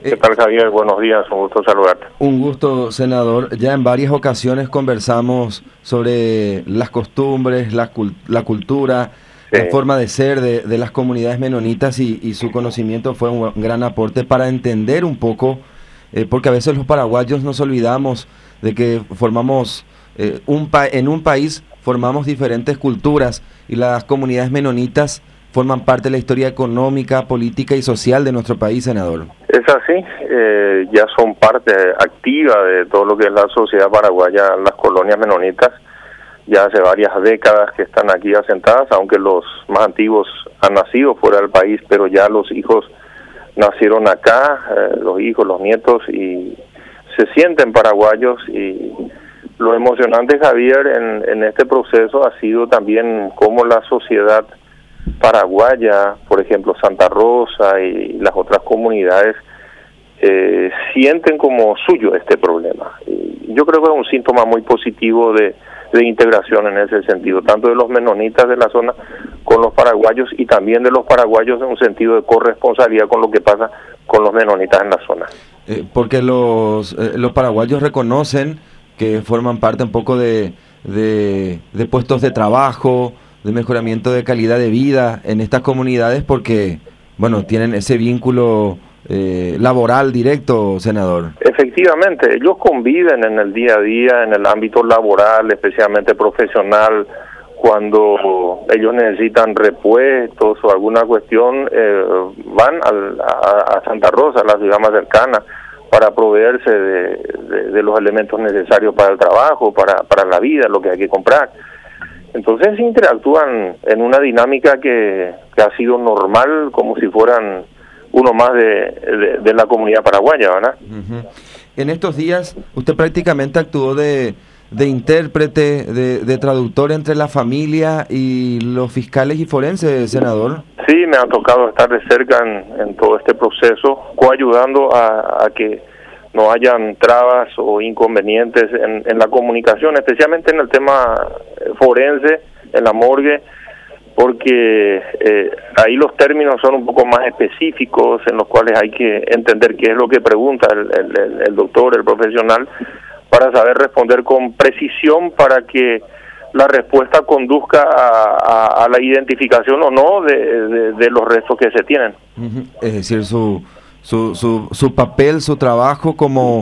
¿Qué tal, Javier? Buenos días, un gusto saludarte. Un gusto, senador. Ya en varias ocasiones conversamos sobre las costumbres, la cultura, Sí, la forma de ser de las comunidades menonitas y su conocimiento fue un gran aporte para entender un poco, porque a veces los paraguayos nos olvidamos de que formamos, en un país formamos diferentes culturas y las comunidades menonitas forman parte de la historia económica, política y social de nuestro país, senador. es así, ya son parte activa de todo lo que es la sociedad paraguaya, las colonias menonitas, ya hace varias décadas que están aquí asentadas, aunque los más antiguos han nacido fuera del país, pero ya los hijos nacieron acá, los hijos, los nietos, y se sienten paraguayos. Y lo emocionante, Javier, en este proceso ha sido también cómo la sociedad paraguaya, por ejemplo Santa Rosa y las otras comunidades, sienten como suyo este problema. Y yo creo que es un síntoma muy positivo de integración en ese sentido, tanto de los menonitas de la zona con los paraguayos y también de los paraguayos en un sentido de corresponsabilidad con lo que pasa con los menonitas en la zona. Porque los paraguayos reconocen que forman parte un poco de puestos de trabajo, de mejoramiento de calidad de vida en estas comunidades porque, bueno, tienen ese vínculo laboral directo, senador. Efectivamente, ellos conviven en el día a día, en el ámbito laboral, especialmente profesional, cuando ellos necesitan repuestos o alguna cuestión, van a Santa Rosa, la ciudad más cercana, para proveerse de los elementos necesarios para el trabajo, para la vida, lo que hay que comprar. Entonces interactúan en una dinámica que ha sido normal, como si fueran uno más de la comunidad paraguaya, ¿verdad? Uh-huh. En estos días usted prácticamente actuó de intérprete, de traductor entre la familia y los fiscales y forenses, senador. Sí, me ha tocado estar de cerca en todo este proceso, coayudando a que no hayan trabas o inconvenientes en la comunicación, especialmente en el tema forense, en la morgue, porque ahí los términos son un poco más específicos, en los cuales hay que entender qué es lo que pregunta el doctor, el profesional, para saber responder con precisión para que la respuesta conduzca a la identificación o no de los restos que se tienen. Uh-huh. Es decir, su papel, su trabajo como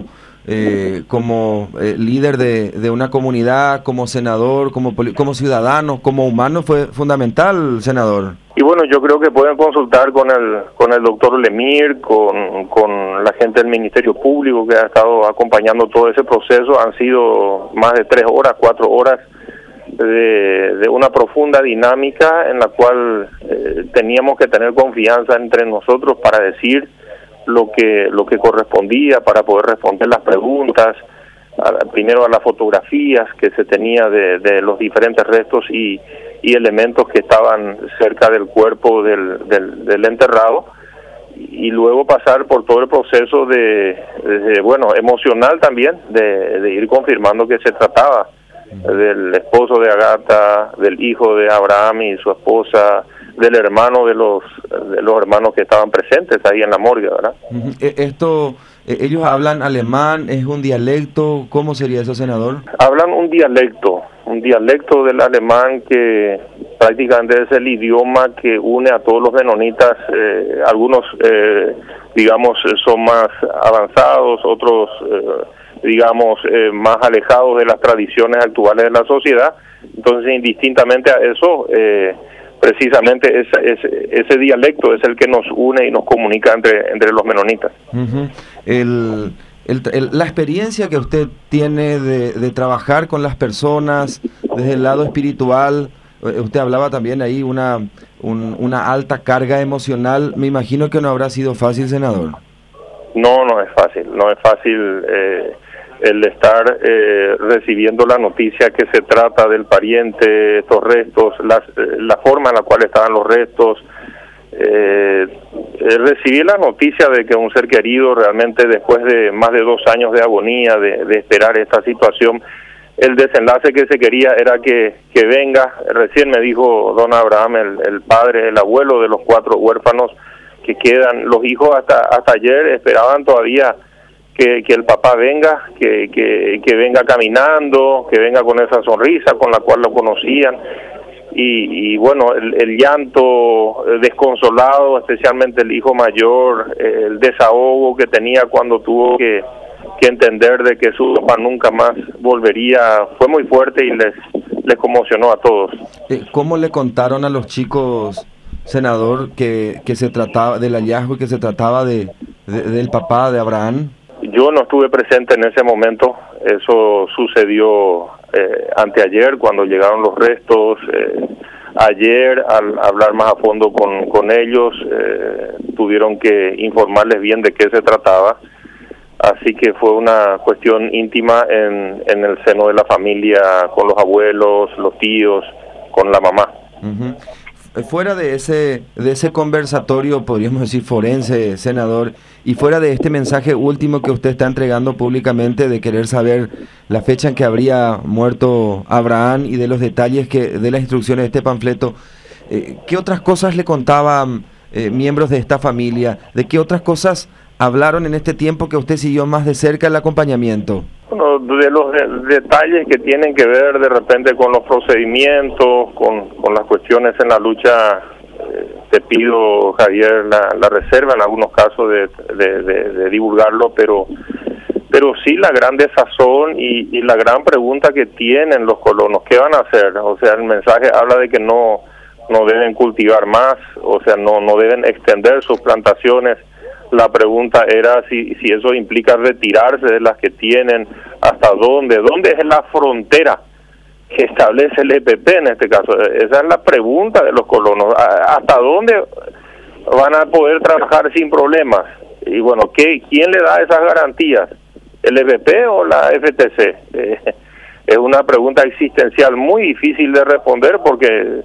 líder de una comunidad, como senador, como ciudadano, como humano fue fundamental, senador. Y bueno, yo creo que pueden consultar con el doctor Lemir, con la gente del Ministerio Público que ha estado acompañando todo ese proceso. Han sido más de 3 horas, 4 horas de una profunda dinámica en la cual teníamos que tener confianza entre nosotros para decir lo que correspondía, para poder responder las preguntas, primero a las fotografías que se tenía de los diferentes restos y elementos que estaban cerca del cuerpo del enterrado, y luego pasar por todo el proceso bueno, emocional también, de ir confirmando que se trataba del esposo de Agata, del hijo de Abraham y su esposa, del hermano de los hermanos que estaban presentes ahí en la morgue, ¿verdad? Ellos hablan alemán, ¿es un dialecto? ¿Cómo sería eso, senador? Hablan un dialecto del alemán que prácticamente es el idioma que une a todos los menonitas. Algunos, digamos, son más avanzados, otros, digamos, más alejados de las tradiciones actuales de la sociedad. Entonces, indistintamente a eso, precisamente ese dialecto es el que nos une y nos comunica entre los menonitas. Uh-huh. La experiencia que usted tiene de trabajar con las personas desde el lado espiritual, usted hablaba también ahí una alta carga emocional, me imagino que no habrá sido fácil, senador. No es fácil el estar recibiendo la noticia que se trata del pariente, estos restos, la forma en la cual estaban los restos, recibir la noticia de que un ser querido realmente después de más de 2 años de agonía, de esperar esta situación, el desenlace que se quería era que venga. Recién me dijo don Abraham, el padre, el abuelo de los 4 huérfanos, que quedan. Los hijos hasta ayer esperaban todavía que el papá venga, que venga caminando, que venga con esa sonrisa con la cual lo conocían. Y bueno, el llanto desconsolado, especialmente el hijo mayor, el desahogo que tenía cuando tuvo que entender de que su papá nunca más volvería, fue muy fuerte y les conmocionó a todos. ¿Cómo le contaron a los chicos, senador, que se trataba del hallazgo, que se trataba del papá de Abraham? Yo no estuve presente en ese momento. Eso sucedió anteayer, cuando llegaron los restos. Ayer, al hablar más a fondo con ellos, tuvieron que informarles bien de qué se trataba. Así que fue una cuestión íntima en el seno de la familia, con los abuelos, los tíos, con la mamá. Uh-huh. Fuera de ese conversatorio, podríamos decir forense, senador, y fuera de este mensaje último que usted está entregando públicamente de querer saber la fecha en que habría muerto Abraham y de los detalles de las instrucciones de este panfleto, ¿qué otras cosas le contaban miembros de esta familia? ¿De qué otras cosas hablaron en este tiempo que usted siguió más de cerca el acompañamiento? Bueno, de los detalles que tienen que ver de repente con los procedimientos, con las cuestiones en la lucha, te pido, Javier, la reserva en algunos casos de divulgarlo, pero sí la gran desazón y la gran pregunta que tienen los colonos, ¿qué van a hacer? O sea, el mensaje habla de que no deben cultivar más, o sea, no deben extender sus plantaciones. La pregunta era si eso implica retirarse de las que tienen, hasta dónde es la frontera que establece el EPP en este caso. Esa es la pregunta de los colonos, hasta dónde van a poder trabajar sin problemas. Y bueno, ¿quién le da esas garantías? ¿El EPP o la FTC? Es una pregunta existencial muy difícil de responder, porque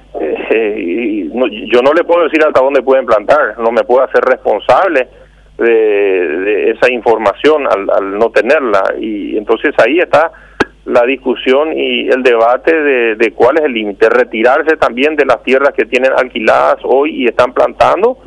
yo no le puedo decir hasta dónde pueden plantar, no me puedo hacer responsable de esa información al no tenerla, y entonces ahí está la discusión y el debate de cuál es el límite, retirarse también de las tierras que tienen alquiladas hoy y están plantando,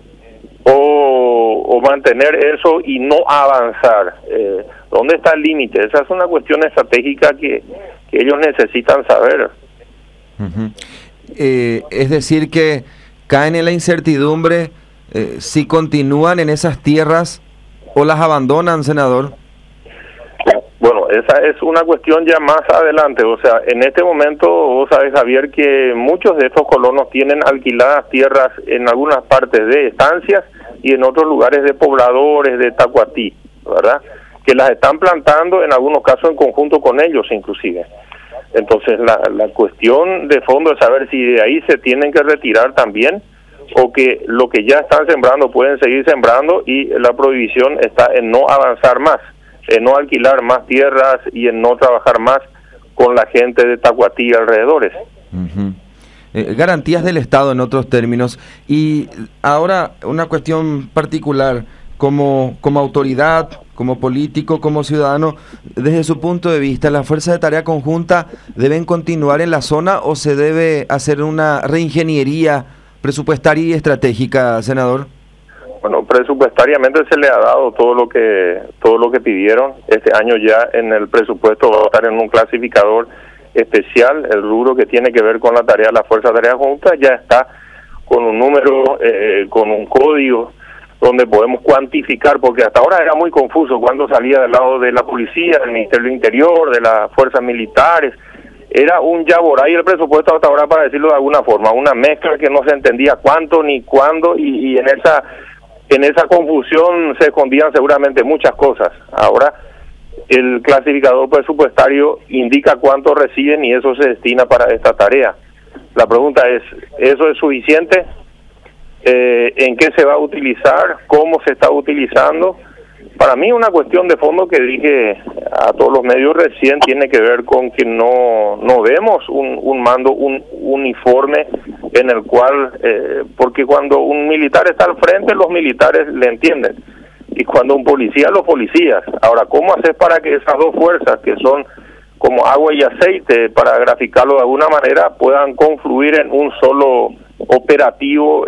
o mantener eso y no avanzar. ¿Dónde está el límite? Esa es una cuestión estratégica que ellos necesitan saber. Uh-huh. Es decir, que caen en la incertidumbre si continúan en esas tierras o las abandonan, senador. Bueno, esa es una cuestión ya más adelante. O sea, en este momento, vos sabés, Javier, que muchos de estos colonos tienen alquiladas tierras en algunas partes de estancias y en otros lugares de pobladores de Tacuatí, ¿verdad? Que las están plantando en algunos casos en conjunto con ellos, inclusive. Entonces la cuestión de fondo es saber si de ahí se tienen que retirar también, o que lo que ya están sembrando pueden seguir sembrando, y la prohibición está en no avanzar más, en no alquilar más tierras y en no trabajar más con la gente de Tacuatí y alrededores. Uh-huh. Garantías del Estado, en otros términos. Y ahora una cuestión particular, como autoridad, como político, como ciudadano, desde su punto de vista, ¿las fuerzas de tarea conjunta deben continuar en la zona o se debe hacer una reingeniería presupuestaria y estratégica, senador? Bueno, presupuestariamente se le ha dado todo lo que pidieron. Este año ya en el presupuesto va a estar en un clasificador especial. El rubro que tiene que ver con la tarea de la fuerza de tarea conjunta ya está con un número, con un código, donde podemos cuantificar, porque hasta ahora era muy confuso cuando salía del lado de la policía, del Ministerio del Interior, de las fuerzas militares. Era un yaborá el presupuesto hasta ahora, para decirlo de alguna forma, una mezcla que no se entendía cuánto ni cuándo, y en esa confusión se escondían seguramente muchas cosas. Ahora el clasificador presupuestario indica cuánto reciben y eso se destina para esta tarea. La pregunta es, ¿eso es suficiente? ¿En qué se va a utilizar? ¿Cómo se está utilizando? Para mí una cuestión de fondo que dije a todos los medios recién tiene que ver con que no vemos un mando uniforme en el cual, porque cuando un militar está al frente, los militares le entienden, y cuando un policía, los policías. Ahora, ¿cómo hacer para que esas dos fuerzas, que son como agua y aceite, para graficarlo de alguna manera, puedan confluir en un solo operativo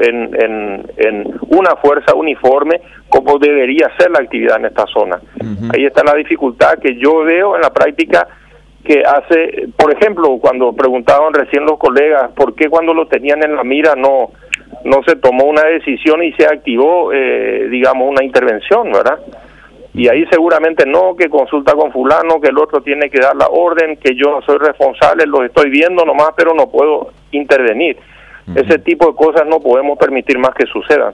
en una fuerza uniforme como debería ser la actividad en esta zona. Ahí está la dificultad que yo veo en la práctica, que hace, por ejemplo, cuando preguntaban recién los colegas por qué cuando lo tenían en la mira no se tomó una decisión y se activó, digamos, una intervención, ¿verdad? Y ahí seguramente no, que consulta con fulano, que el otro tiene que dar la orden, que yo soy responsable, lo estoy viendo nomás, pero no puedo intervenir. Ese tipo de cosas no podemos permitir más que sucedan.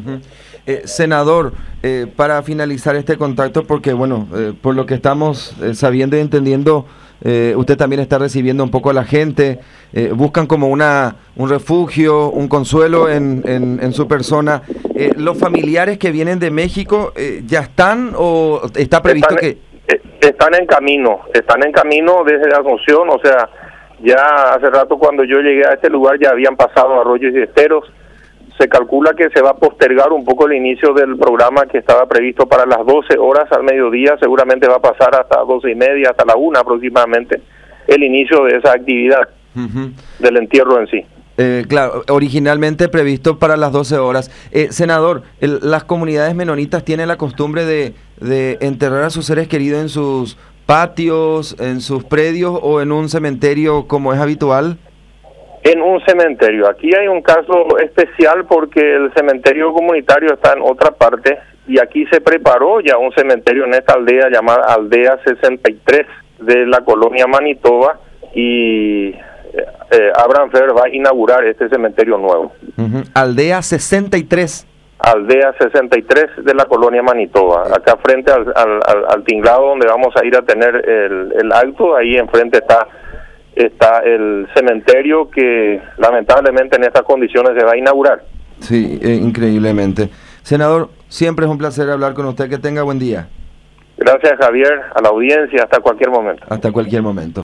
Senador, para finalizar este contacto, porque bueno, por lo que estamos sabiendo y entendiendo, usted también está recibiendo un poco a la gente, buscan como un refugio, un consuelo en su persona. ¿Los familiares que vienen de México ya están o está previsto que...? Están en camino desde la Asunción, o sea, ya hace rato cuando yo llegué a este lugar ya habían pasado arroyos y esteros. Se calcula que se va a postergar un poco el inicio del programa que estaba previsto para las 12 horas al mediodía, seguramente va a pasar hasta 12:30, hasta la 1 aproximadamente, el inicio de esa actividad del entierro en sí. Claro, originalmente previsto para las 12 horas. Senador, las comunidades menonitas tienen la costumbre de enterrar a sus seres queridos en sus patios, en sus predios o en un cementerio como es habitual. En un cementerio. Aquí hay un caso especial porque el cementerio comunitario está en otra parte y aquí se preparó ya un cementerio en esta aldea llamada Aldea 63 de la colonia Manitoba y Abraham Fer va a inaugurar este cementerio nuevo. Aldea 63. Aldea 63 de la colonia Manitoba, acá frente al tinglado donde vamos a ir a tener el acto, ahí enfrente está el cementerio que lamentablemente en estas condiciones se va a inaugurar. Sí, increíblemente. Senador, siempre es un placer hablar con usted, que tenga buen día. Gracias, Javier, a la audiencia, hasta cualquier momento. Hasta cualquier momento.